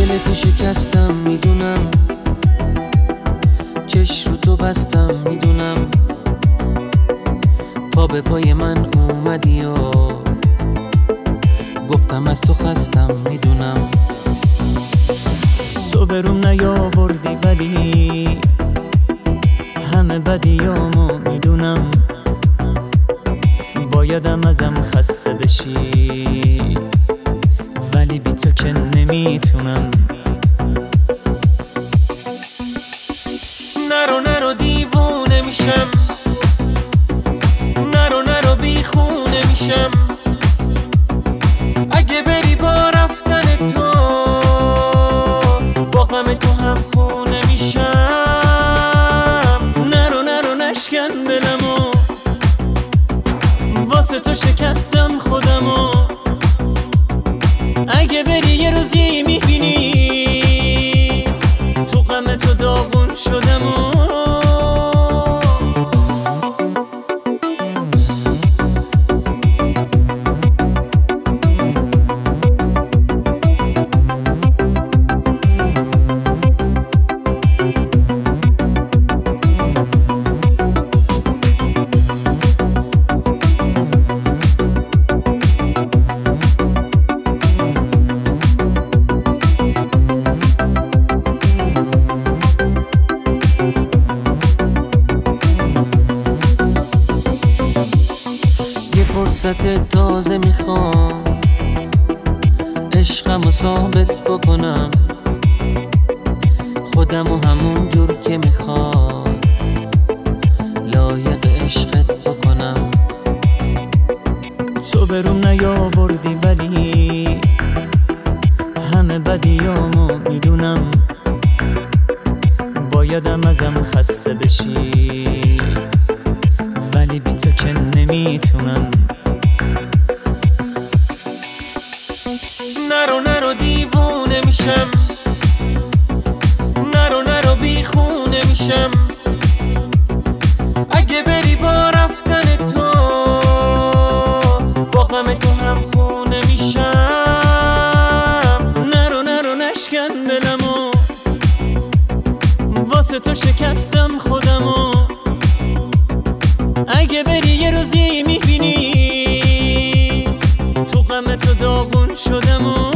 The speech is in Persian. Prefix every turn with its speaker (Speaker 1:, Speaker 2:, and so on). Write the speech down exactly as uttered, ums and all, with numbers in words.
Speaker 1: دل تو شکستم میدونم، چش رو تو بستم میدونم، پا به پای من اومدی و گفتم از تو خستم میدونم.
Speaker 2: تو بروم نیاوردی ولی همه بدیامو میدونم، بایدم ازم خسته بشی ولی بی تو که نمیتونم.
Speaker 1: نرو نرو دیوونه میشم، نرو نرو بی خونه میشم، اگه بری با رفتن تو با غم تو هم خونه میشم.
Speaker 2: نرو نرو نشکن دلمو، واسه تو شکستم خودمو، اگه بری یه روزی میبینی تو غم تو داغون شدم و
Speaker 1: فرصت تازه میخوام عشقمو ثابت بکنم، خودمو همون جور که میخوام لایق عشقت بکنم.
Speaker 2: تو بروم نیاوردی ولی همه بدیامو میدونم، بایدم ازم خسته بشی ولی بی تو که نمیتونم.
Speaker 1: نرو نرو دیوونه میشم، نرو نرو بی خونه میشم، اگه بری با رفتن تو با غم تو هم خونه میشم.
Speaker 2: نرو نرو نشکن دلمو، واسه تو شکستم خودمو، اگه بری یه روزی میبینی تو غم تو داغون شدم و